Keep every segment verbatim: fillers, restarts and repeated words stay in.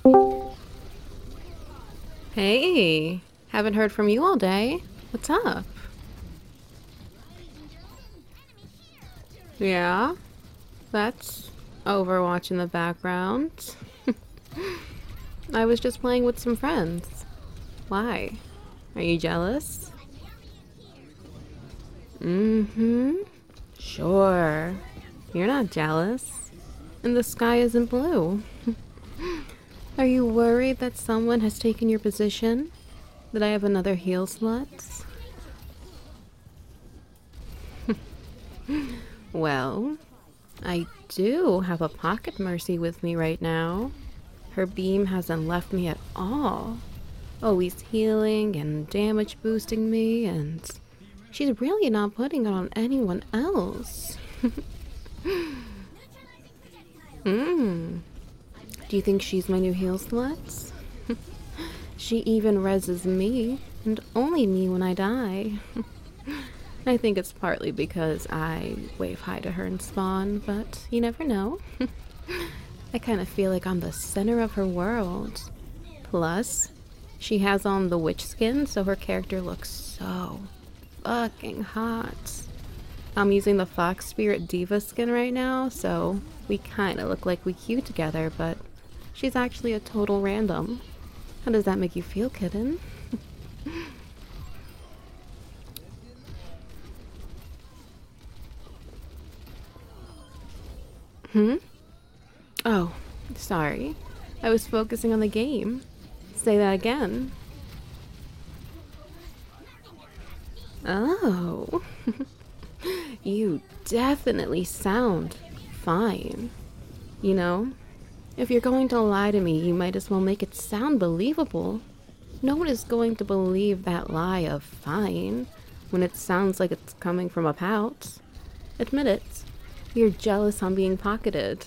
Hey, haven't heard from you all day. What's up? Yeah, that's Overwatch in the background. I was just playing with some friends. Why? Are you jealous? Mm-hmm. Sure. You're not jealous. And the sky isn't blue. Are you worried that someone has taken your position? That I have another heel slut? Well, I do have a pocket mercy with me right now. Her beam hasn't left me at all. Always healing and damage boosting me, and she's really not putting it on anyone else. Mmm. Do you think she's my new heel slut? She even reses me, and only me when I die. I think it's partly because I wave hi to her in spawn, but you never know. I kind of feel like I'm the center of her world. Plus, she has on the witch skin, so her character looks so fucking hot. I'm using the Fox Spirit Diva skin right now, so we kind of look like we cute together, but she's actually a total random. How does that make you feel, kitten? Hmm? Oh, sorry. I was focusing on the game. Say that again. Oh. You definitely sound fine. You know, if you're going to lie to me, you might as well make it sound believable. No one is going to believe that lie of fine when it sounds like it's coming from a pout. Admit it. You're jealous on being pocketed.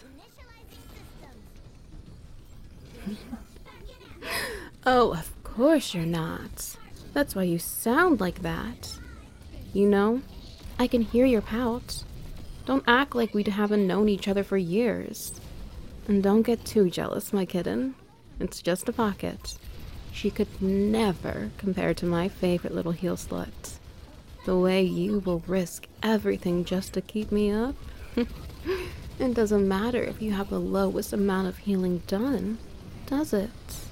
Oh, of course you're not. That's why you sound like that. You know, I can hear your pout. Don't act like we haven't known each other for years. And don't get too jealous, my kitten. It's just a pocket. She could never compare to my favorite little heel slut. The way you will risk everything just to keep me up. It doesn't matter if you have the lowest amount of healing done, does it?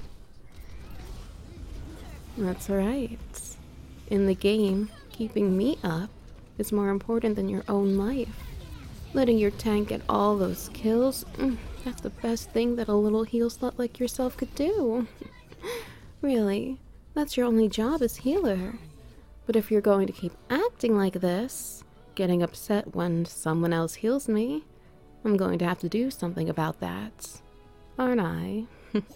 That's right. In the game, keeping me up is more important than your own life. Letting your tank get all those kills, mm, that's the best thing that a little heel slut like yourself could do. Really, that's your only job as healer. But if you're going to keep acting like this, getting upset when someone else heals me, I'm going to have to do something about that. Aren't I?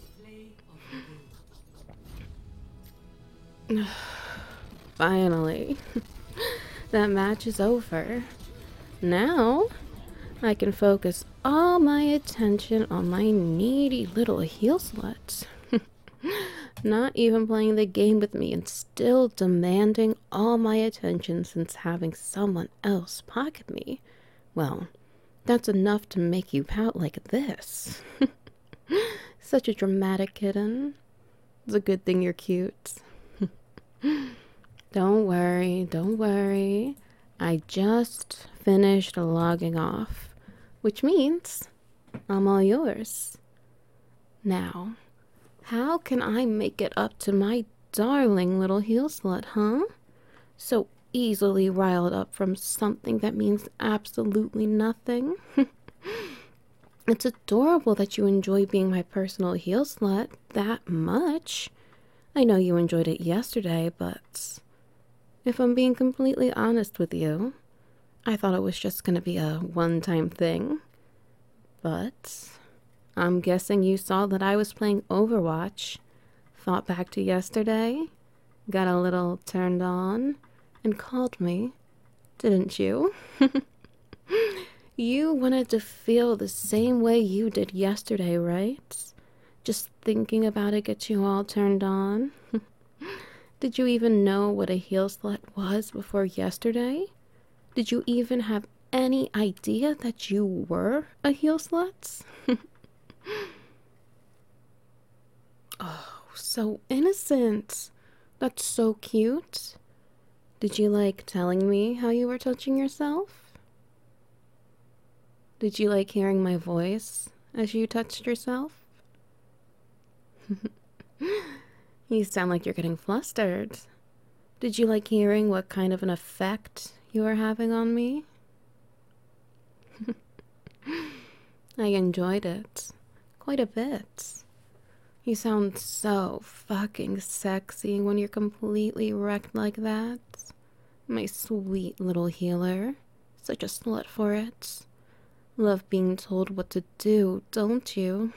Finally. That match is over. Now, I can focus all my attention on my needy little heel slut. Not even playing the game with me and still demanding all my attention since having someone else pocket me. Well, that's enough to make you pout like this. Such a dramatic kitten. It's a good thing you're cute. Don't worry, don't worry. I just finished logging off, which means I'm all yours. Now, how can I make it up to my darling little heel slut, huh? So easily riled up from something that means absolutely nothing. It's adorable that you enjoy being my personal heel slut that much. I know you enjoyed it yesterday, but if I'm being completely honest with you, I thought it was just gonna be a one-time thing. But I'm guessing you saw that I was playing Overwatch, thought back to yesterday, got a little turned on, and called me, didn't you? You wanted to feel the same way you did yesterday, right? Just thinking about it gets you all turned on. Did you even know what a heel slut was before yesterday? Did you even have any idea that you were a heel slut? so innocent. That's so cute. Did you like telling me how you were touching yourself? Did you like hearing my voice as you touched yourself? You sound like you're getting flustered. Did you like hearing what kind of an effect you were having on me? I enjoyed it quite a bit. You sound so fucking sexy when you're completely wrecked like that. My sweet little healer. Such a slut for it. Love being told what to do, don't you?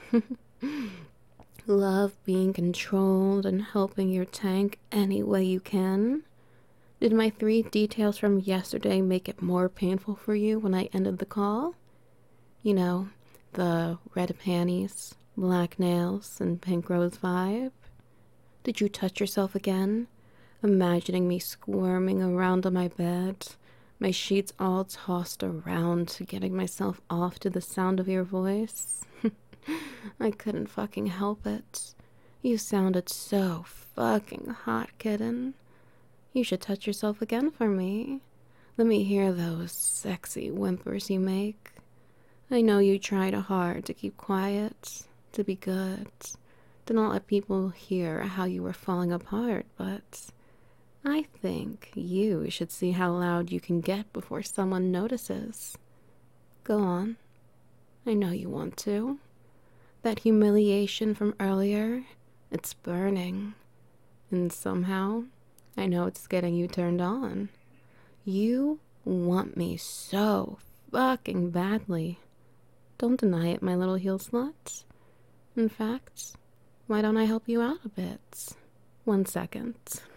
Love being controlled and helping your tank any way you can. Did my three details from yesterday make it more painful for you when I ended the call? You know, the red panties, black nails, and pink rose vibe? Did you touch yourself again, imagining me squirming around on my bed, my sheets all tossed around, getting myself off to the sound of your voice? I couldn't fucking help it. You sounded so fucking hot, kitten. You should touch yourself again for me. Let me hear those sexy whimpers you make. I know you tried hard to keep quiet, to be good, to not let people hear how you were falling apart, but I think you should see how loud you can get before someone notices. Go on. I know you want to. That humiliation from earlier, it's burning. And somehow, I know it's getting you turned on. You want me so fucking badly. Don't deny it, my little heel slut. In fact, why don't I help you out a bit? One second.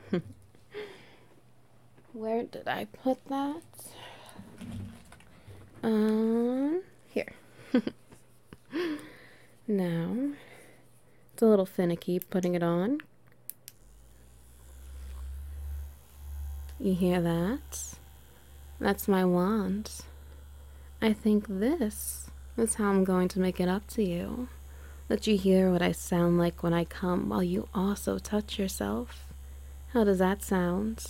Where did I put that? Um, here. Now, it's a little finicky putting it on. You hear that? That's my wand. I think this is how I'm going to make it up to you. Let you hear what I sound like when I come while you also touch yourself. How does that sound?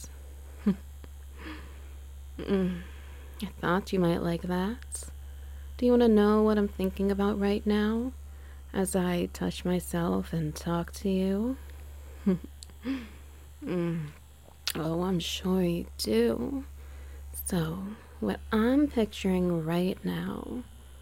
mm, I thought you might like that. Do you want to know what I'm thinking about right now as I touch myself and talk to you? mm. Oh, I'm sure you do. So, what I'm picturing right now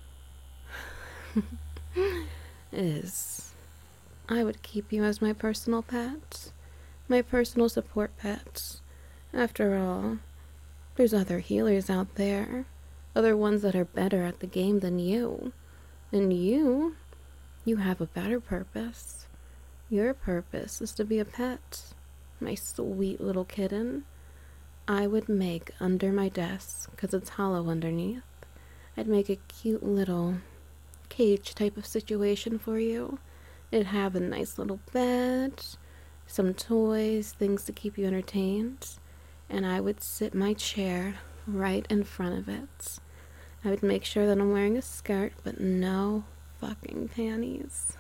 is I would keep you as my personal pet, my personal support pet. After all, there's other healers out there, other ones that are better at the game than you. And you, you have a better purpose. Your purpose is to be a pet, my sweet little kitten. I would make under my desk, because it's hollow underneath, I'd make a cute little cage type of situation for you. It'd have a nice little bed, some toys, things to keep you entertained, and I would sit my chair right in front of it. I would make sure that I'm wearing a skirt, but no fucking panties.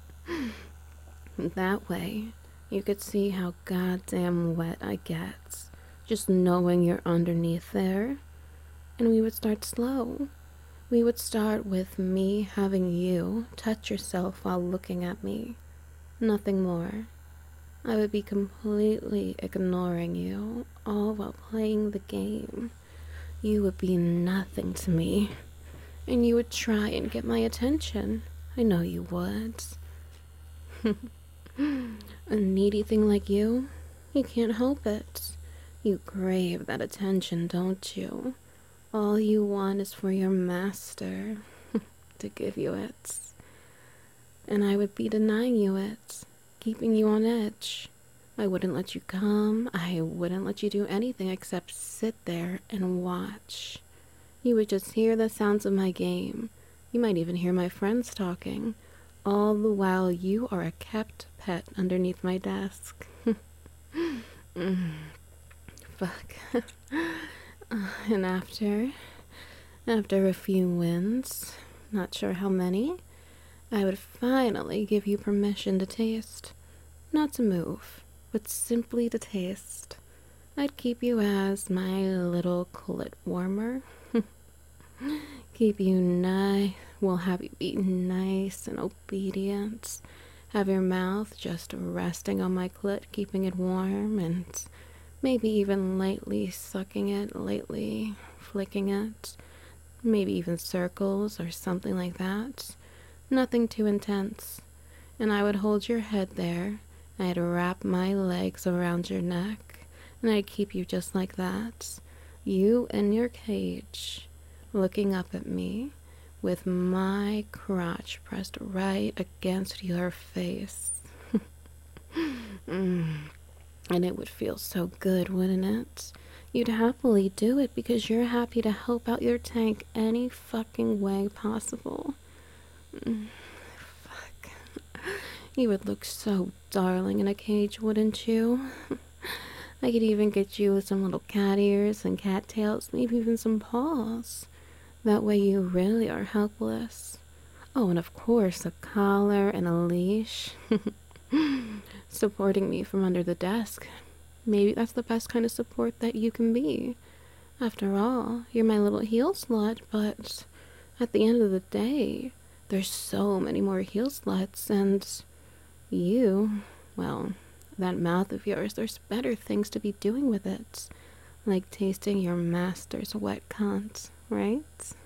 That way, you could see how goddamn wet I get, just knowing you're underneath there. And we would start slow. We would start with me having you touch yourself while looking at me. Nothing more. I would be completely ignoring you, all while playing the game. You would be nothing to me. And you would try and get my attention. I know you would. A needy thing like you, you can't help it. You crave that attention, don't you? All you want is for your master to give you it. And I would be denying you it, keeping you on edge. I wouldn't let you come. I wouldn't let you do anything except sit there and watch. You would just hear the sounds of my game. You might even hear my friends talking. All the while you are a kept pet underneath my desk. mm. Fuck. And after, after a few wins, not sure how many, I would finally give you permission to taste. not to move, but simply to taste. I'd keep you as my little clit warmer. Keep you nice. We'll have you be nice and obedient. Have your mouth just resting on my clit, keeping it warm, and maybe even lightly sucking it, lightly flicking it. Maybe even circles or something like that. Nothing too intense. And I would hold your head there. I'd wrap my legs around your neck, and I'd keep you just like that. You in your cage, looking up at me, with my crotch pressed right against your face. mm. And it would feel so good, wouldn't it? You'd happily do it because you're happy to help out your tank any fucking way possible. Mm. Fuck. You would look so darling in a cage, wouldn't you? I could even get you with some little cat ears and cat tails, maybe even some paws. That way you really are helpless. Oh, and of course, a collar and a leash. Supporting me from under the desk. Maybe that's the best kind of support that you can be. After all, you're my little heel slut, but at the end of the day, there's so many more heel sluts, and you, well, that mouth of yours, there's better things to be doing with it. Like tasting your master's wet cunt, right?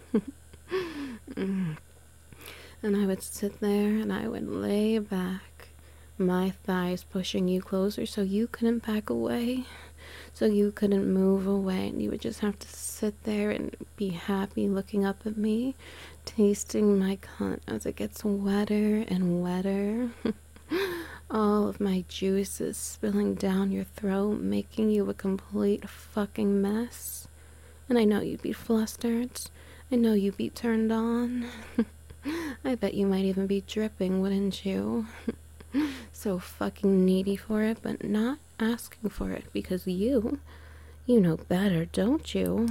mm. And I would sit there and I would lay back, my thighs pushing you closer so you couldn't back away, so you couldn't move away, and you would just have to sit there and be happy looking up at me, tasting my cunt as it gets wetter and wetter. All of my juices spilling down your throat, making you a complete fucking mess. And I know you'd be flustered. I know you'd be turned on. I bet you might even be dripping, wouldn't you? So fucking needy for it, but not asking for it because you, you know better, don't you?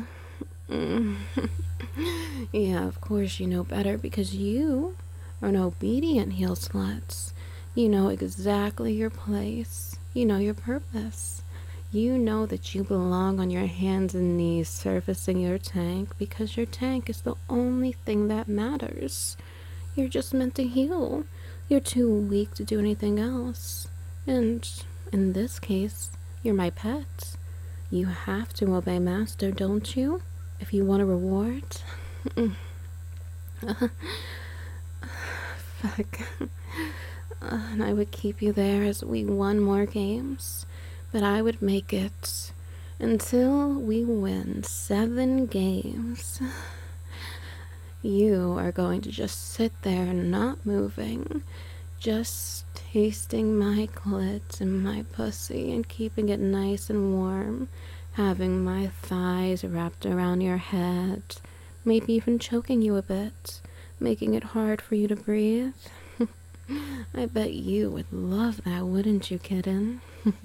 Yeah, of course you know better because you are an obedient heel sluts. You know exactly your place. You know your purpose. You know that you belong on your hands and knees surfacing your tank because your tank is the only thing that matters. You're just meant to heal. You're too weak to do anything else. And in this case, you're my pet. You have to obey master, don't you? If you want a reward. Fuck. Uh, and I would keep you there as we won more games, but I would make it until we win seven games. You are going to just sit there not moving, just tasting my clit and my pussy and keeping it nice and warm, having my thighs wrapped around your head, maybe even choking you a bit, making it hard for you to breathe. I bet you would love that, wouldn't you, kitten?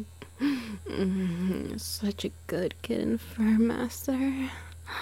mm, such a good kitten fur master.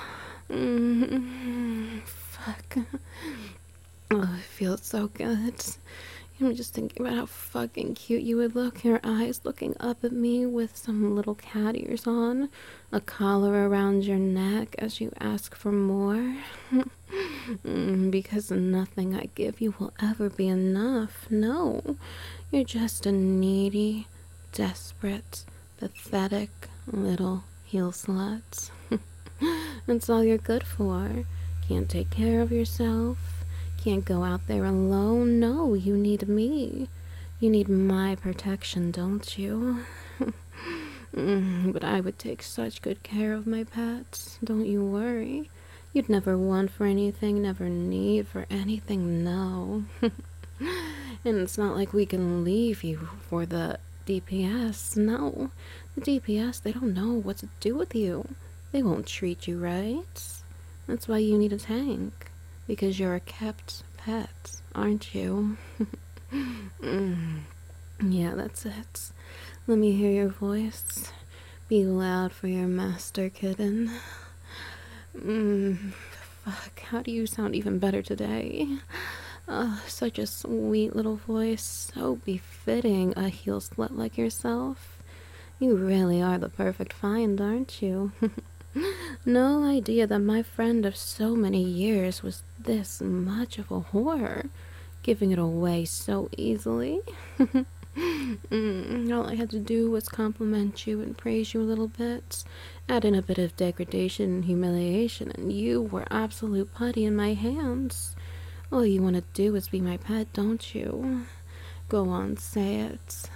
Mm, fuck. Oh, it feels so good. I'm just thinking about how fucking cute you would look. Your eyes looking up at me with some little cat ears on, a collar around your neck as you ask for more. mm, because nothing I give you will ever be enough. No, you're just a needy, desperate, pathetic little heel slut. That's all you're good for. Can't take care of yourself. Can't go out there alone. No, you need me. You need my protection, don't you? mm, but I would take such good care of my pets. Don't you worry. You'd never want for anything, never need for anything, no. And it's not like we can leave you for the D P S. No. The D P S, they don't know what to do with you. They won't treat you right. That's why you need a tank. Because you're a kept pet, aren't you? mm. Yeah, that's it. Let me hear your voice. Be loud for your master, kitten. Mm. Fuck, how do you sound even better today? Oh, such a sweet little voice, so befitting a heel slut like yourself. You really are the perfect find, aren't you? No idea that my friend of so many years was this much of a whore, giving it away so easily. mm, all I had to do was compliment you and praise you a little bit, add in a bit of degradation and humiliation, and you were absolute putty in my hands. All you want to do is be my pet, don't you? Go on, say it.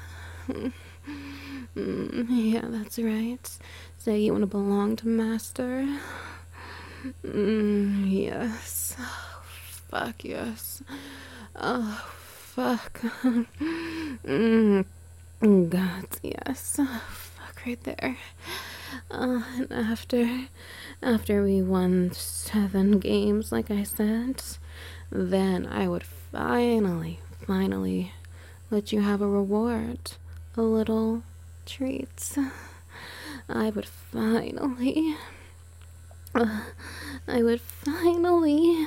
mm, yeah, that's right. Say you want to belong to Master. Mm, yes. Oh, fuck yes. Oh, fuck. mm, God, yes. Oh, fuck right there. Uh, and after, after we won seven games, like I said, then I would finally, finally let you have a reward, a little treat. I would finally, uh, I would finally,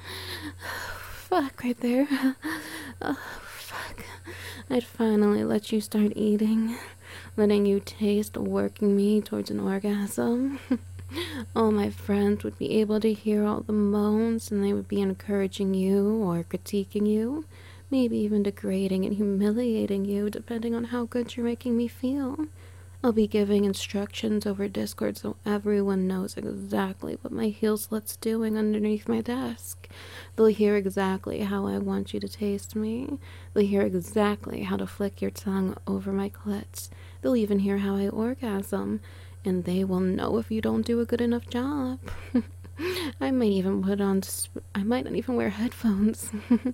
fuck right there, oh, fuck, I'd finally let you start eating, letting you taste working me towards an orgasm. All my friends would be able to hear all the moans, and they would be encouraging you or critiquing you, maybe even degrading and humiliating you, depending on how good you're making me feel. I'll be giving instructions over Discord so everyone knows exactly what my heel slut's doing underneath my desk. They'll hear exactly how I want you to taste me. They'll hear exactly how to flick your tongue over my clits. They'll even hear how I orgasm. And they will know if you don't do a good enough job. I might even put on, sp- I might not even wear headphones.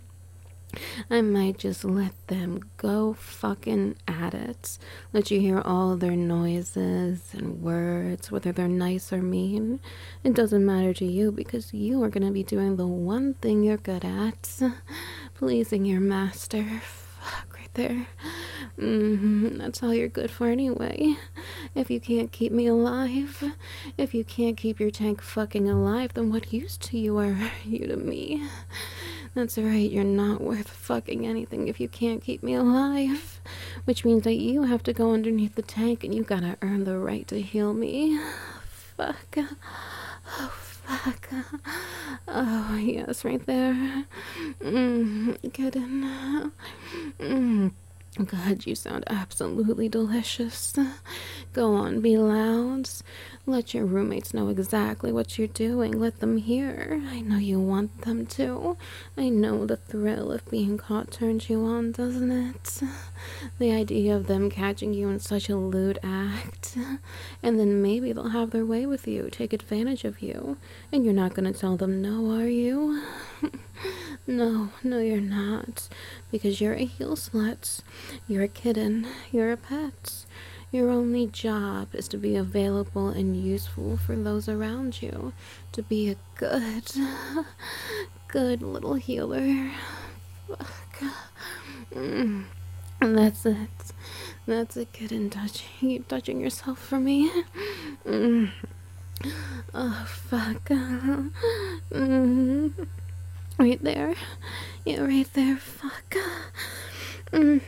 I might just let them go fucking at it. Let you hear all their noises and words, whether they're nice or mean. It doesn't matter to you because you are going to be doing the one thing you're good at. Pleasing your master. Fuck right there. Mm-hmm. That's all you're good for anyway. If you can't keep me alive, if you can't keep your tank fucking alive, then what use to you are you to me? That's right, you're not worth fucking anything if you can't keep me alive. Which means that you have to go underneath the tank and you gotta earn the right to heal me. Fuck. Oh, fuck. Oh, yes, right there. Mm, get in. Mm. God, you sound absolutely delicious. Go on, be loud. Let your roommates know exactly what you're doing. Let them hear. I know you want them to. I know the thrill of being caught turns you on, doesn't it? The idea of them catching you in such a lewd act. And then maybe they'll have their way with you, take advantage of you. And you're not gonna tell them no, are you? No, no, you're not. Because you're a heel slut. You're a kitten. You're a pet. Your only job is to be available and useful for those around you. To be a good, good little healer. Fuck. Mm. And that's it. That's it, kitten. Touch. Keep touching yourself for me. Mm. Oh, fuck. Mm. Right there. Yeah, right there. Fuck. Mm.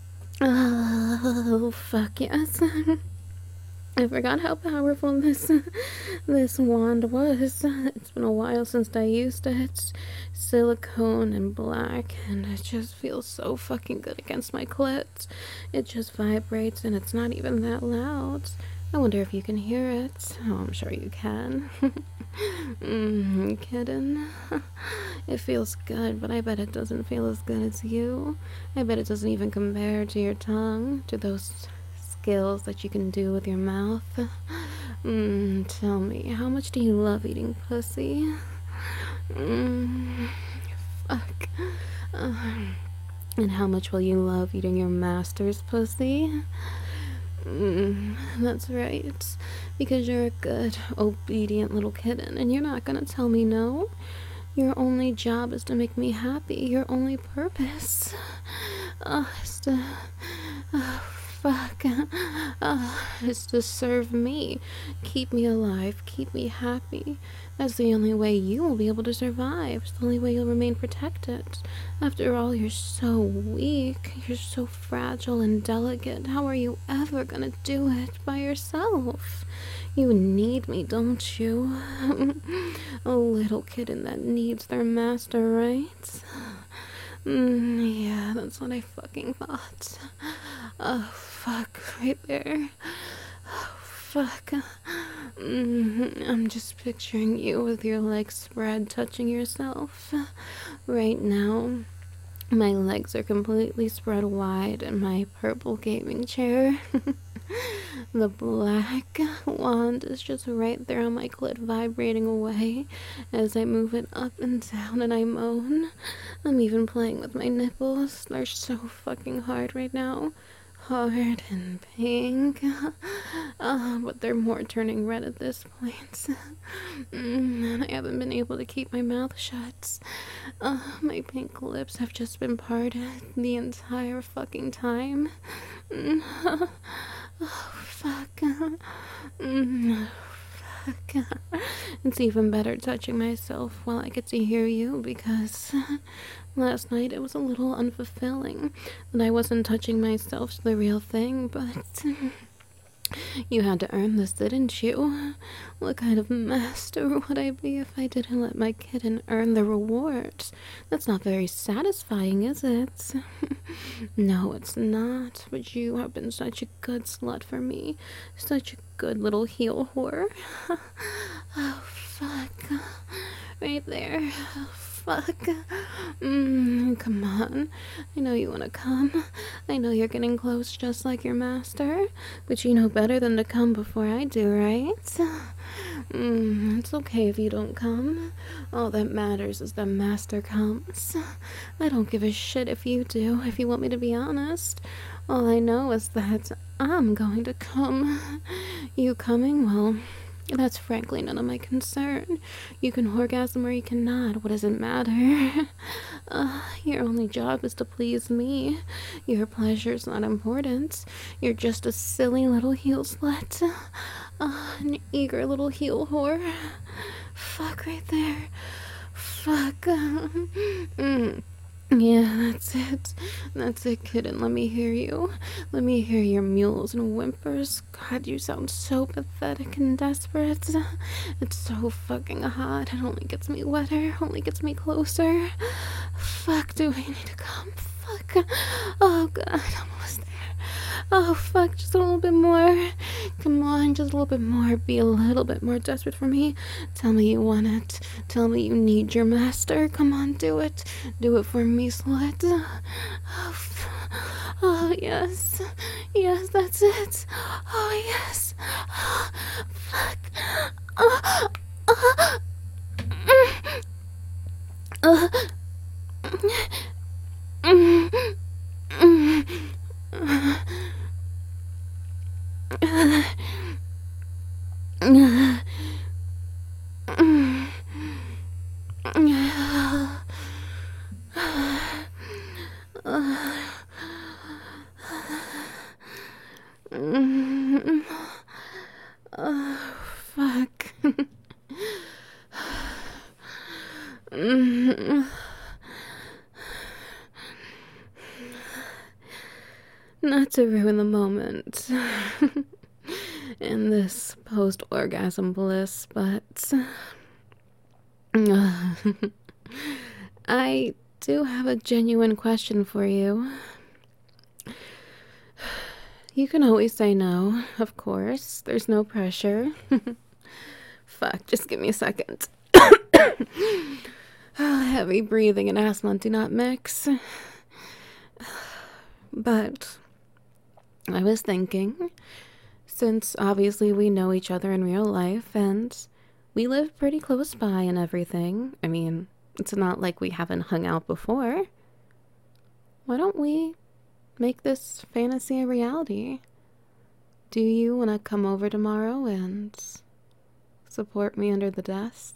Oh, fuck yes. I forgot how powerful this this wand was. It's been a while since I used it. Silicone and black, and it just feels so fucking good against my clit. It just vibrates, and it's not even that loud. I wonder if you can hear it. Oh, I'm sure you can. mm, kitten. It feels good, but I bet it doesn't feel as good as you. I bet it doesn't even compare to your tongue, to those skills that you can do with your mouth. Mm, tell me, how much do you love eating pussy? Mm, fuck. Uh, and how much will you love eating your master's pussy? Mm, that's right. Because you're a good, obedient little kitten, and you're not gonna tell me no. Your only job is to make me happy. Your only purpose uh, is to... Oh, fuck. Uh, it's to serve me. Keep me alive. Keep me happy. That's the only way you will be able to survive. It's the only way you'll remain protected. After all, you're so weak. You're so fragile and delicate. How are you ever gonna do it by yourself? You need me, don't you? A little kitten that needs their master, right? Mm, yeah, that's what I fucking thought. Oh, fuck, right there. Oh, fuck. Mm, I'm just picturing you with your legs spread, touching yourself. Right now, my legs are completely spread wide in my purple gaming chair. The black wand is just right there on my clit, vibrating away as I move it up and down and I moan. I'm even playing with my nipples. They're so fucking hard right now. Hard and pink. Uh, but they're more turning red at this point. Mm, and I haven't been able to keep my mouth shut. Uh, my pink lips have just been parted the entire fucking time. Mm, oh, fuck. Mm, fuck. It's even better touching myself while I get to hear you because last night it was a little unfulfilling that I wasn't touching myself to the real thing, but you had to earn this, didn't you? What kind of master would I be if I didn't let my kitten earn the reward? That's not very satisfying, is it? No, it's not. But you have been such a good slut for me. Such a good little heel whore. Oh, fuck. Right there. Oh, fuck. Mm, come on. I know you want to come. I know you're getting close just like your master. But you know better than to come before I do, right? Mm, it's okay if you don't come. All that matters is the master comes. I don't give a shit if you do, if you want me to be honest. All I know is that I'm going to come. You coming? Well, that's frankly none of my concern. You can orgasm or you cannot. What does it matter? Uh, your only job is to please me. Your pleasure's not important. You're just a silly little heel slut. Uh, an eager little heel whore. Fuck right there. Fuck. Mm. Yeah, that's it. That's it, kitten. Let me hear you. Let me hear your mewls and whimpers. God, you sound so pathetic and desperate. It's so fucking hot. It only gets me wetter, only gets me closer. Fuck, do I need to come? Fuck. Oh, God, I'm almost there. Oh, fuck, just a little bit more. Come on, just a little bit more. Be a little bit more desperate for me. Tell me you want it. Tell me you need your master. Come on, do it. Do it for me, slut. Oh, f- oh yes. Yes, that's it. Oh, yes. Oh, fuck. Oh, oh. Uh, mm, mm, mm. Uh, uh, mm, mm, oh, fuck. Mm. Not to ruin the moment in this post-orgasm bliss, but uh, I do have a genuine question for you. You can always say no, of course. There's no pressure. Fuck, just give me a second. Heavy breathing and asthma do not mix. But I was thinking, since obviously we know each other in real life and we live pretty close by and everything, I mean, it's not like we haven't hung out before. Why don't we make this fantasy a reality? Do you want to come over tomorrow and support me under the desk?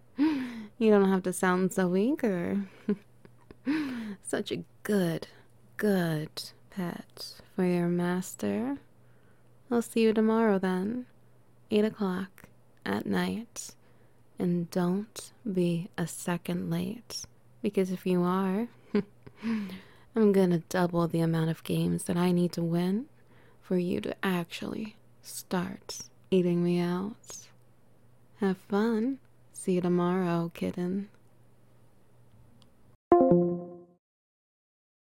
You don't have to sound so eager. Such a good, good pet for your master. I'll see you tomorrow then, eight o'clock at night. And don't be a second late, because if you are, I'm gonna double the amount of games that I need to win for you to actually start eating me out. Have fun. See you tomorrow, kitten.